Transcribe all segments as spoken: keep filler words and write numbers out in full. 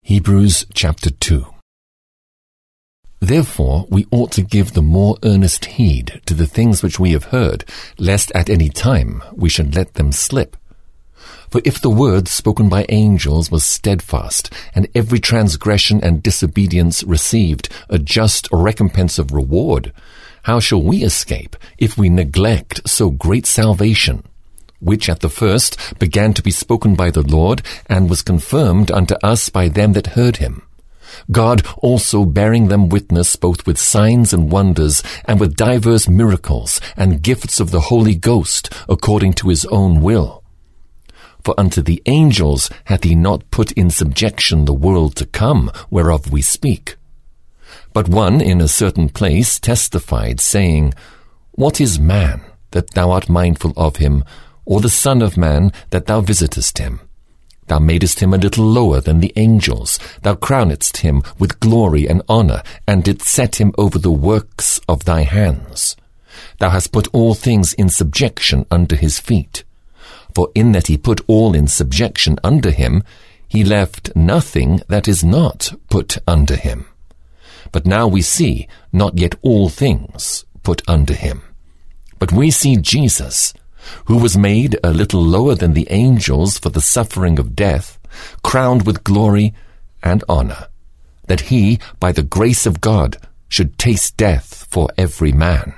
Hebrews chapter two. Therefore we ought to give the more earnest heed to the things which we have heard, lest at any time we should let them slip. For if the word spoken by angels was steadfast, and every transgression and disobedience received a just recompense of reward, how shall we escape if we neglect so great salvation, which at the first began to be spoken by the Lord, and was confirmed unto us by them that heard him? God also bearing them witness both with signs and wonders, and with divers miracles, and gifts of the Holy Ghost, according to his own will. For unto the angels hath he not put in subjection the world to come, whereof we speak. But one in a certain place testified, saying, What is man, that thou art mindful of him, or the Son of Man, that thou visitest him? Thou madest him a little lower than the angels. Thou crownedst him with glory and honor, and didst set him over the works of thy hands. Thou hast put all things in subjection under his feet. For in that he put all in subjection under him, he left nothing that is not put under him. But now we see not yet all things put under him. But we see Jesus, who was made a little lower than the angels for the suffering of death, crowned with glory and honor, that he, by the grace of God, should taste death for every man.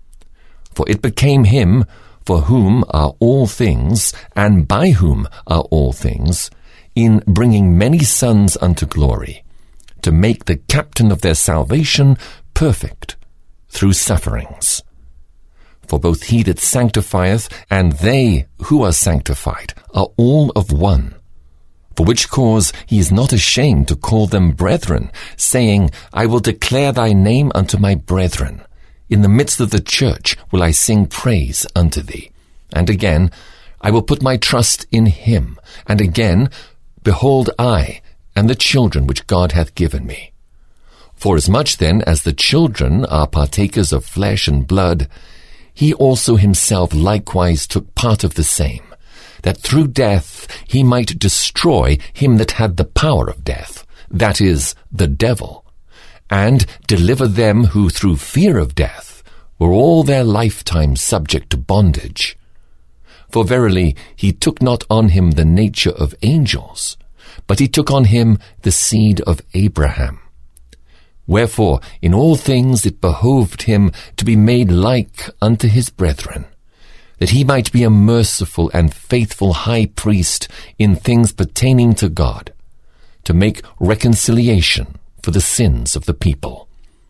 For it became him, for whom are all things, and by whom are all things, in bringing many sons unto glory, to make the captain of their salvation perfect through sufferings. For both he that sanctifieth and they who are sanctified are all of one. For which cause he is not ashamed to call them brethren, saying, I will declare thy name unto my brethren. In the midst of the church will I sing praise unto thee. And again, I will put my trust in him. And again, behold, I and the children which God hath given me. Forasmuch then as the children are partakers of flesh and blood, he also himself likewise took part of the same, that through death he might destroy him that had the power of death, that is, the devil, and deliver them who through fear of death were all their lifetime subject to bondage. For verily he took not on him the nature of angels, but he took on him the seed of Abraham. Wherefore in all things it behoved him to be made like unto his brethren, that he might be a merciful and faithful high priest in things pertaining to God, to make reconciliation for the sins of the people.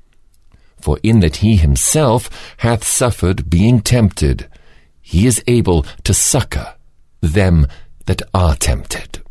For in that he himself hath suffered being tempted, he is able to succor them that are tempted.